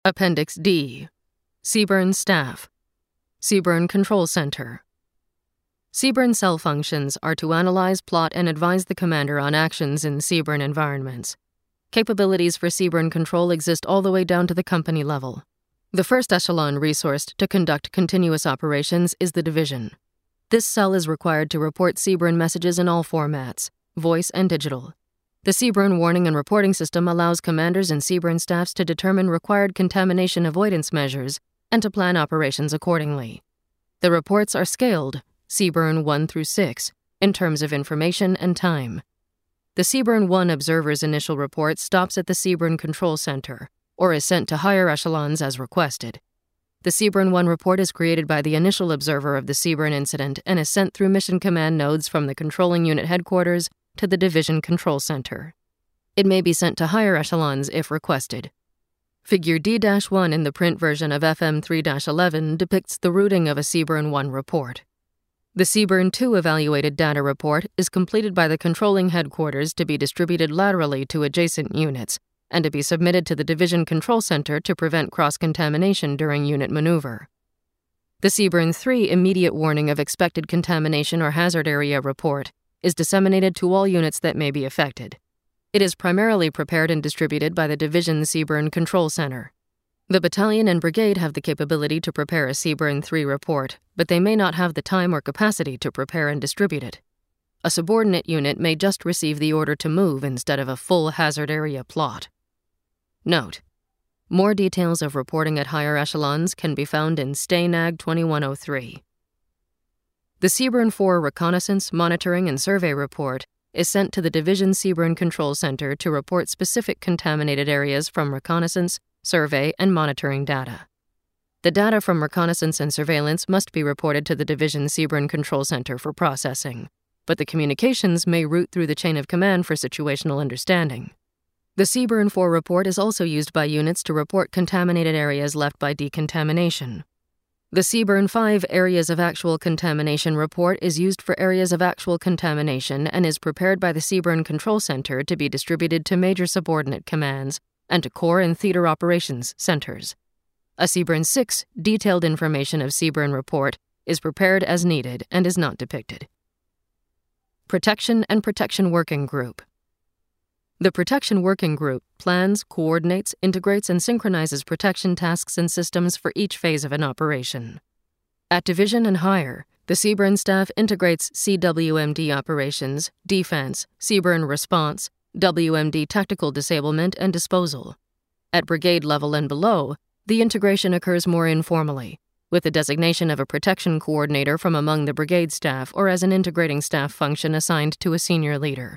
Appendix D. CBRN Staff. CBRN Control Center. CBRN cell functions are to analyze, plot, and advise the commander on actions in CBRN environments. Capabilities for CBRN control exist all the way down to the company level. The first echelon resourced to conduct continuous operations is the division. This cell is required to report CBRN messages in all formats, voice and digital. The CBRN warning and reporting system allows commanders and CBRN staffs to determine required contamination avoidance measures and to plan operations accordingly. The reports are scaled, CBRN 1 through 6, in terms of information and time. The CBRN 1 observer's initial report stops at the CBRN Control Center, or is sent to higher echelons as requested. The CBRN 1 report is created by the initial observer of the CBRN incident and is sent through mission command nodes from the controlling unit headquarters to the Division Control Center. It may be sent to higher echelons if requested. Figure D-1 in the print version of FM 3-11 depicts the routing of a CBRN 1 report. The CBRN 2 evaluated data report is completed by the controlling headquarters to be distributed laterally to adjacent units and to be submitted to the Division Control Center to prevent cross-contamination during unit maneuver. The CBRN 3 immediate warning of expected contamination or hazard area report is disseminated to all units that may be affected. It is primarily prepared and distributed by the Division CBRN Control Center. The battalion and brigade have the capability to prepare a CBRN 3 report, but they may not have the time or capacity to prepare and distribute it. A subordinate unit may just receive the order to move instead of a full hazard area plot. Note: more details of reporting at higher echelons can be found in STANAG 2103. The CBRN 4 Reconnaissance, Monitoring, and Survey Report is sent to the Division CBRN Control Center to report specific contaminated areas from reconnaissance, survey, and monitoring data. The data from reconnaissance and surveillance must be reported to the Division CBRN Control Center for processing, but the communications may route through the chain of command for situational understanding. The CBRN 4 report is also used by units to report contaminated areas left by decontamination. The CBRN 5 Areas of Actual Contamination report is used for areas of actual contamination and is prepared by the CBRN Control Center to be distributed to major subordinate commands and to Corps and Theater Operations Centers. A CBRN 6 Detailed Information of CBRN report is prepared as needed and is not depicted. Protection and Protection Working Group. The Protection Working Group plans, coordinates, integrates, and synchronizes protection tasks and systems for each phase of an operation. At division and higher, the CBRN staff integrates CWMD operations, defense, CBRN response, WMD tactical disablement and disposal. At brigade level and below, the integration occurs more informally, with the designation of a protection coordinator from among the brigade staff or as an integrating staff function assigned to a senior leader.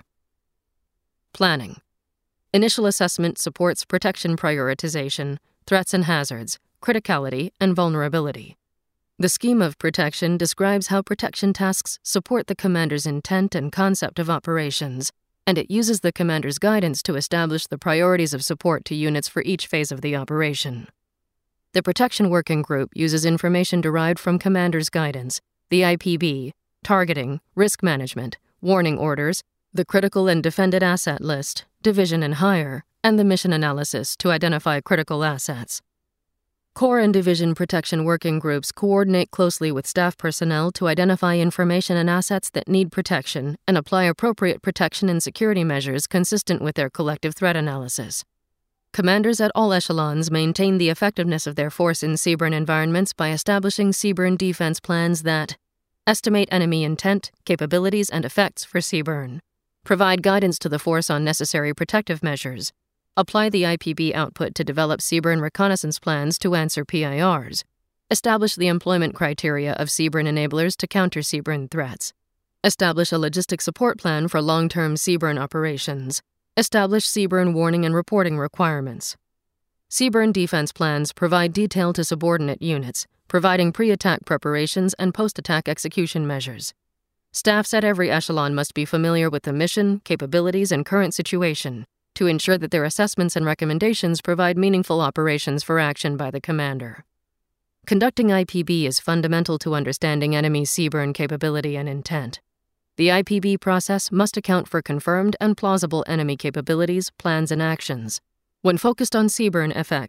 Planning. Initial assessment supports protection prioritization, threats and hazards, criticality, and vulnerability. The scheme of protection describes how protection tasks support the commander's intent and concept of operations, and it uses the commander's guidance to establish the priorities of support to units for each phase of the operation. The Protection Working Group uses information derived from commander's guidance, the IPB, targeting, risk management, warning orders, the critical and defended asset list, division and higher, and the mission analysis to identify critical assets. Corps and Division Protection Working Groups coordinate closely with staff personnel to identify information and assets that need protection and apply appropriate protection and security measures consistent with their collective threat analysis. Commanders at all echelons maintain the effectiveness of their force in CBRN environments by establishing CBRN defense plans that estimate enemy intent, capabilities, and effects for CBRN, provide guidance to the force on necessary protective measures, apply the IPB output to develop CBRN reconnaissance plans to answer PIRs, establish the employment criteria of CBRN enablers to counter CBRN threats, establish a logistic support plan for long-term CBRN operations, establish CBRN warning and reporting requirements. CBRN defense plans provide detail to subordinate units, providing pre-attack preparations and post-attack execution measures. Staffs at every echelon must be familiar with the mission, capabilities, and current situation to ensure that their assessments and recommendations provide meaningful operations for action by the commander. Conducting IPB is fundamental to understanding enemy CBRN capability and intent. The IPB process must account for confirmed and plausible enemy capabilities, plans, and actions. When focused on CBRN effects,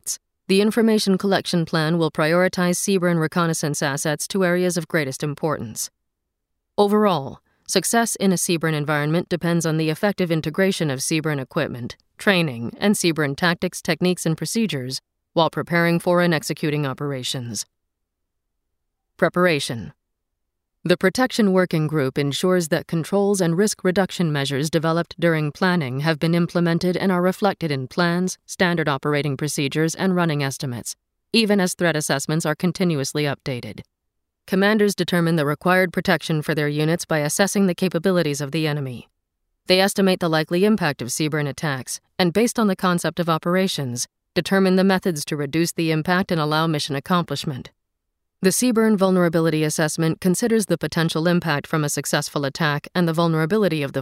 The information collection plan will prioritize CBRN reconnaissance assets to areas of greatest importance. Overall, success in a CBRN environment depends on the effective integration of CBRN equipment, training, and CBRN tactics, techniques, and procedures while preparing for and executing operations. Preparation. The Protection Working Group ensures that controls and risk reduction measures developed during planning have been implemented and are reflected in plans, standard operating procedures, and running estimates, even as threat assessments are continuously updated. Commanders determine the required protection for their units by assessing the capabilities of the enemy. They estimate the likely impact of CBRN attacks, and based on the concept of operations, determine the methods to reduce the impact and allow mission accomplishment. The CBRN Vulnerability Assessment considers the potential impact from a successful attack and the vulnerability of the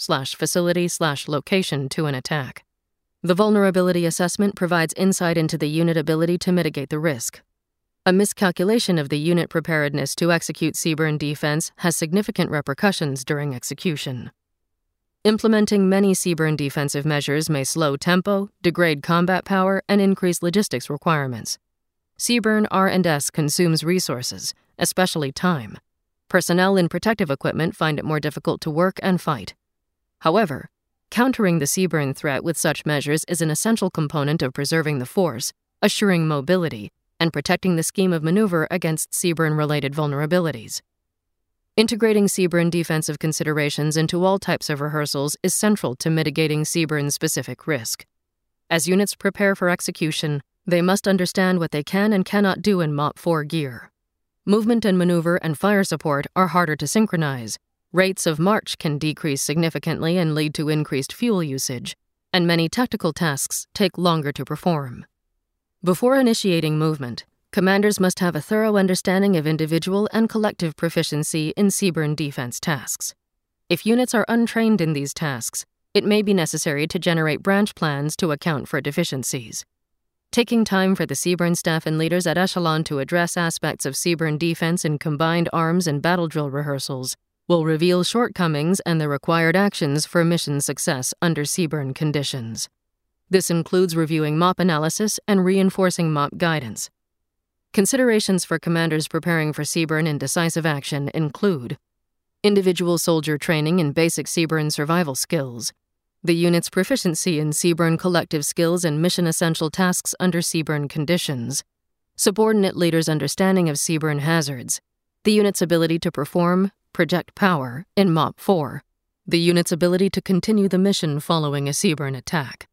force/facility/location to an attack. The Vulnerability Assessment provides insight into the unit ability to mitigate the risk. A miscalculation of the unit preparedness to execute CBRN defense has significant repercussions during execution. Implementing many CBRN defensive measures may slow tempo, degrade combat power, and increase logistics requirements. CBRN R&S consumes resources, especially time. Personnel in protective equipment find it more difficult to work and fight. However, countering the CBRN threat with such measures is an essential component of preserving the force, assuring mobility, and protecting the scheme of maneuver against CBRN-related vulnerabilities. Integrating CBRN defensive considerations into all types of rehearsals is central to mitigating CBRN-specific risk. As units prepare for execution, they must understand what they can and cannot do in MOPP-4 gear. Movement and maneuver and fire support are harder to synchronize. Rates of march can decrease significantly and lead to increased fuel usage, and many tactical tasks take longer to perform. Before initiating movement, commanders must have a thorough understanding of individual and collective proficiency in CBRN defense tasks. If units are untrained in these tasks, it may be necessary to generate branch plans to account for deficiencies. Taking time for the CBRN staff and leaders at echelon to address aspects of CBRN defense in combined arms and battle drill rehearsals will reveal shortcomings and the required actions for mission success under CBRN conditions. This includes reviewing MOPP analysis and reinforcing MOPP guidance. Considerations for commanders preparing for CBRN in decisive action include individual soldier training in basic CBRN survival skills, the unit's proficiency in CBRN collective skills and mission-essential tasks under CBRN conditions, subordinate leaders' understanding of CBRN hazards, the unit's ability to perform, project power in MOPP-4, the unit's ability to continue the mission following a CBRN attack.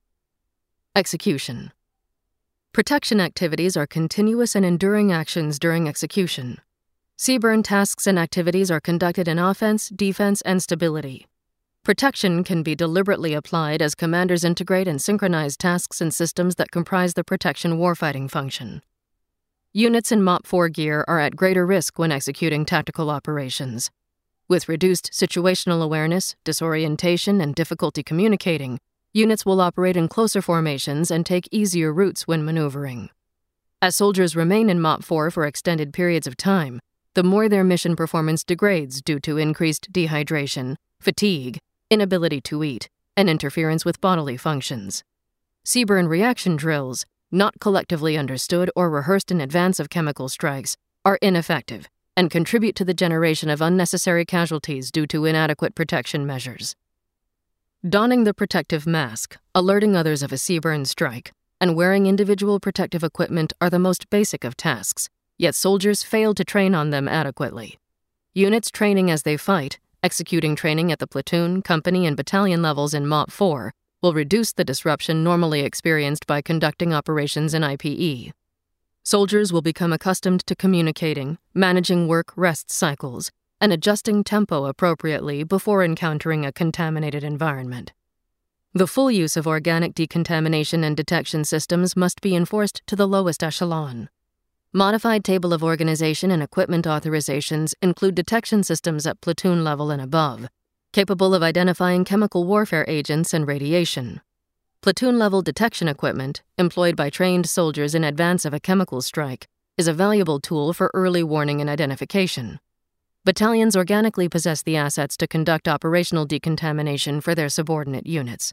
Execution. Protection activities are continuous and enduring actions during execution. CBRN tasks and activities are conducted in offense, defense, and stability. Protection can be deliberately applied as commanders integrate and synchronize tasks and systems that comprise the protection warfighting function. Units in MOPP-4 gear are at greater risk when executing tactical operations. With reduced situational awareness, disorientation, and difficulty communicating, units will operate in closer formations and take easier routes when maneuvering. As soldiers remain in MOPP-4 for extended periods of time, the more their mission performance degrades due to increased dehydration, fatigue, inability to eat, and interference with bodily functions. CBRN reaction drills, not collectively understood or rehearsed in advance of chemical strikes, are ineffective and contribute to the generation of unnecessary casualties due to inadequate protection measures. Donning the protective mask, alerting others of a CBRN strike, and wearing individual protective equipment are the most basic of tasks, yet soldiers fail to train on them adequately. Units training as they fight, executing training at the platoon, company, and battalion levels in MOPP-4 will reduce the disruption normally experienced by conducting operations in IPE. Soldiers will become accustomed to communicating, managing work-rest cycles, and adjusting tempo appropriately before encountering a contaminated environment. The full use of organic decontamination and detection systems must be enforced to the lowest echelon. Modified Table of Organization and Equipment authorizations include detection systems at platoon level and above, capable of identifying chemical warfare agents and radiation. Platoon-level detection equipment, employed by trained soldiers in advance of a chemical strike, is a valuable tool for early warning and identification. Battalions organically possess the assets to conduct operational decontamination for their subordinate units.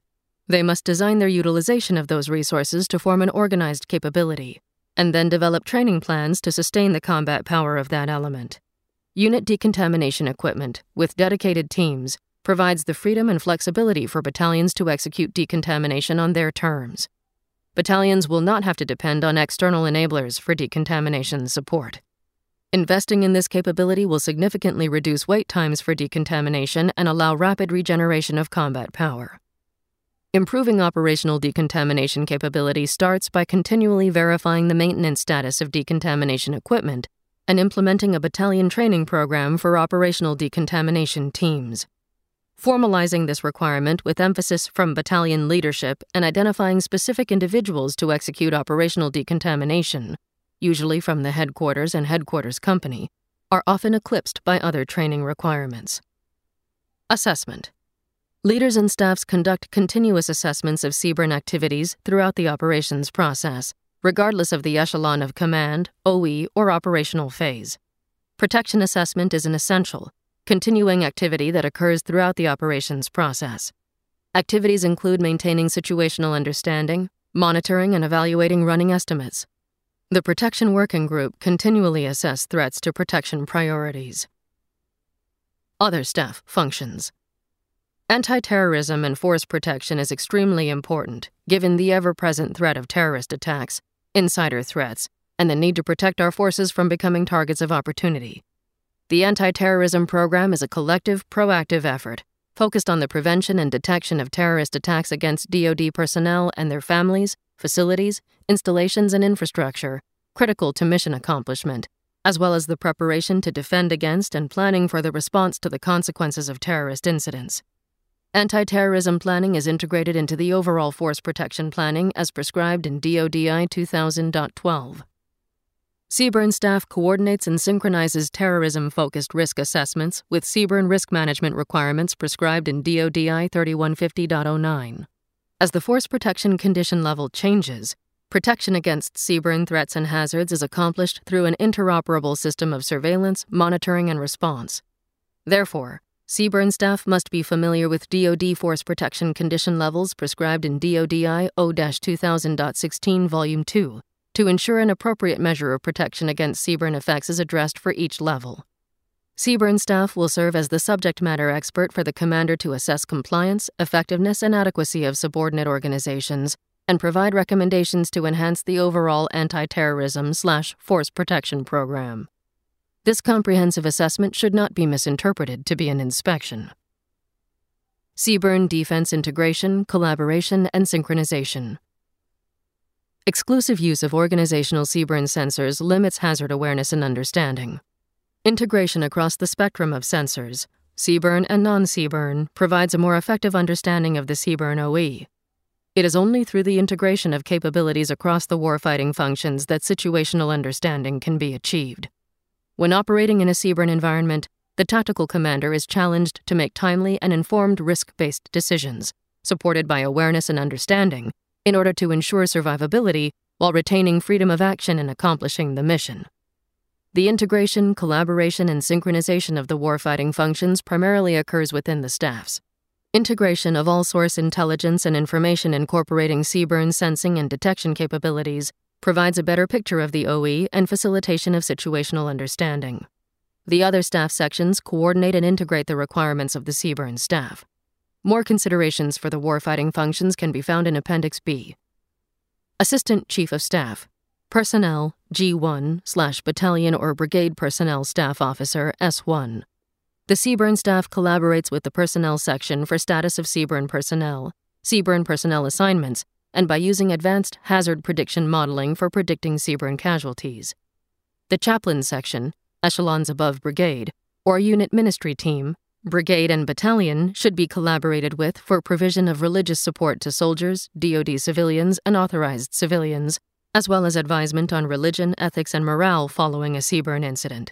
They must design their utilization of those resources to form an organized capability, and then develop training plans to sustain the combat power of that element. Unit decontamination equipment, with dedicated teams, provides the freedom and flexibility for battalions to execute decontamination on their terms. Battalions will not have to depend on external enablers for decontamination support. Investing in this capability will significantly reduce wait times for decontamination and allow rapid regeneration of combat power. Improving operational decontamination capability starts by continually verifying the maintenance status of decontamination equipment and implementing a battalion training program for operational decontamination teams. Formalizing this requirement with emphasis from battalion leadership and identifying specific individuals to execute operational decontamination, usually from the headquarters and headquarters company, are often eclipsed by other training requirements. Assessment. Leaders and staffs conduct continuous assessments of CBRN activities throughout the operations process, regardless of the echelon of command, OE, or operational phase. Protection assessment is an essential, continuing activity that occurs throughout the operations process. Activities include maintaining situational understanding, monitoring and evaluating running estimates. The Protection Working Group continually assess threats to protection priorities. Other staff functions. Anti-terrorism and force protection is extremely important, given the ever-present threat of terrorist attacks, insider threats, and the need to protect our forces from becoming targets of opportunity. The anti-terrorism program is a collective, proactive effort focused on the prevention and detection of terrorist attacks against DoD personnel and their families, facilities, installations, and infrastructure, critical to mission accomplishment, as well as the preparation to defend against and planning for the response to the consequences of terrorist incidents. Anti-terrorism planning is integrated into the overall force protection planning as prescribed in DoDI 2000.12. CBRN staff coordinates and synchronizes terrorism-focused risk assessments with CBRN risk management requirements prescribed in DoDI 3150.09. As the force protection condition level changes, protection against CBRN threats and hazards is accomplished through an interoperable system of surveillance, monitoring, and response. Therefore, CBRN staff must be familiar with DoD force protection condition levels prescribed in DoDI 0-2000.16 Volume 2 to ensure an appropriate measure of protection against CBRN effects is addressed for each level. CBRN staff will serve as the subject matter expert for the commander to assess compliance, effectiveness, and adequacy of subordinate organizations and provide recommendations to enhance the overall anti-terrorism/force protection program. This comprehensive assessment should not be misinterpreted to be an inspection. CBRN defense integration, collaboration, and synchronization. Exclusive use of organizational CBRN sensors limits hazard awareness and understanding. Integration across the spectrum of sensors, CBRN and non-CBRN, provides a more effective understanding of the CBRN OE. It is only through the integration of capabilities across the warfighting functions that situational understanding can be achieved. When operating in a CBRN environment, the tactical commander is challenged to make timely and informed risk-based decisions, supported by awareness and understanding, in order to ensure survivability while retaining freedom of action and accomplishing the mission. The integration, collaboration, and synchronization of the warfighting functions primarily occurs within the staffs. Integration of all source intelligence and information incorporating CBRN sensing and detection capabilities provides a better picture of the OE and facilitation of situational understanding. The other staff sections coordinate and integrate the requirements of the CBRN staff. More considerations for the warfighting functions can be found in Appendix B. Assistant Chief of Staff, Personnel, G1/Battalion or Brigade Personnel Staff Officer, S1. The CBRN staff collaborates with the Personnel section for status of CBRN personnel assignments, and by using advanced hazard prediction modeling for predicting CBRN casualties. The Chaplain section, echelons above brigade, or unit ministry team, brigade and battalion should be collaborated with for provision of religious support to soldiers, DoD civilians, and authorized civilians, as well as advisement on religion, ethics, and morale following a CBRN incident.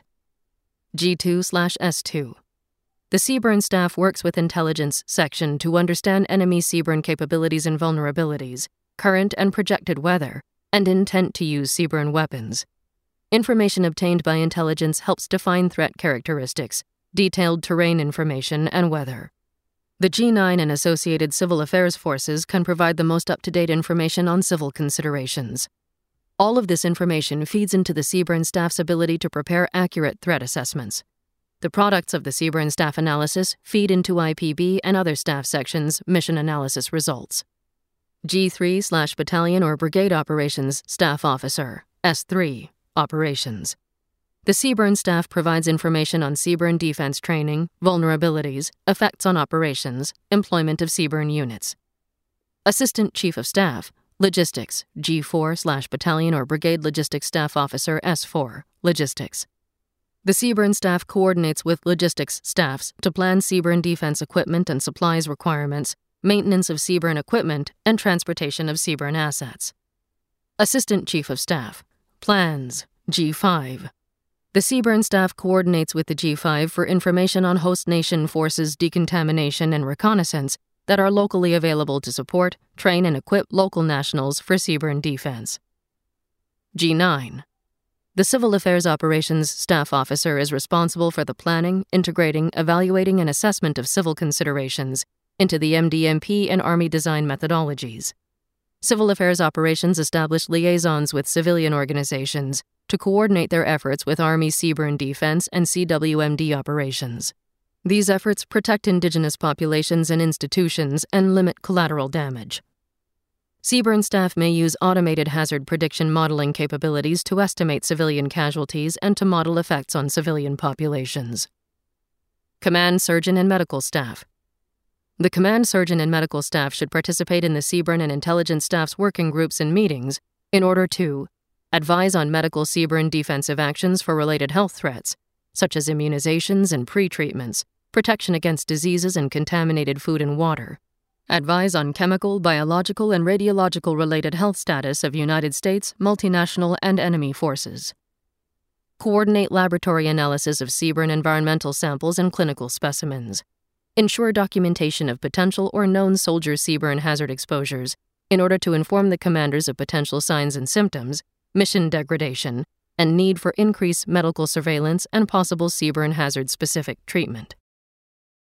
G2/S2. The CBRN staff works with Intelligence section to understand enemy CBRN capabilities and vulnerabilities, current and projected weather, and intent to use CBRN weapons. Information obtained by intelligence helps define threat characteristics, detailed terrain information, and weather. The G9 and associated civil affairs forces can provide the most up-to-date information on civil considerations. All of this information feeds into the CBRN staff's ability to prepare accurate threat assessments. The products of the CBRN staff analysis feed into IPB and other staff sections' mission analysis results. G3/Battalion or Brigade Operations Staff Officer, S3, Operations. The CBRN staff provides information on CBRN defense training, vulnerabilities, effects on operations, employment of CBRN units. Assistant Chief of Staff, Logistics, G4/Battalion or Brigade Logistics Staff Officer, S4, Logistics. The CBRN staff coordinates with logistics staffs to plan CBRN defense equipment and supplies requirements, maintenance of CBRN equipment, and transportation of CBRN assets. Assistant Chief of Staff, Plans, G5. The CBRN staff coordinates with the G5 for information on host nation forces' decontamination and reconnaissance that are locally available to support, train, and equip local nationals for CBRN defense. G9. The Civil Affairs Operations Staff Officer is responsible for the planning, integrating, evaluating, and assessment of civil considerations into the MDMP and Army design methodologies. Civil Affairs Operations establish liaisons with civilian organizations to coordinate their efforts with Army CBRN defense and CWMD operations. These efforts protect Indigenous populations and institutions and limit collateral damage. CBRN staff may use automated hazard prediction modeling capabilities to estimate civilian casualties and to model effects on civilian populations. Command Surgeon and Medical Staff. The command surgeon and medical staff should participate in the CBRN and intelligence staff's working groups and meetings in order to advise on medical CBRN defensive actions for related health threats, such as immunizations and pre-treatments, protection against diseases and contaminated food and water, advise on chemical, biological, and radiological-related health status of United States, multinational, and enemy forces, coordinate laboratory analysis of CBRN environmental samples and clinical specimens, ensure documentation of potential or known soldier CBRN hazard exposures in order to inform the commanders of potential signs and symptoms, mission degradation, and need for increased medical surveillance and possible CBRN hazard-specific treatment.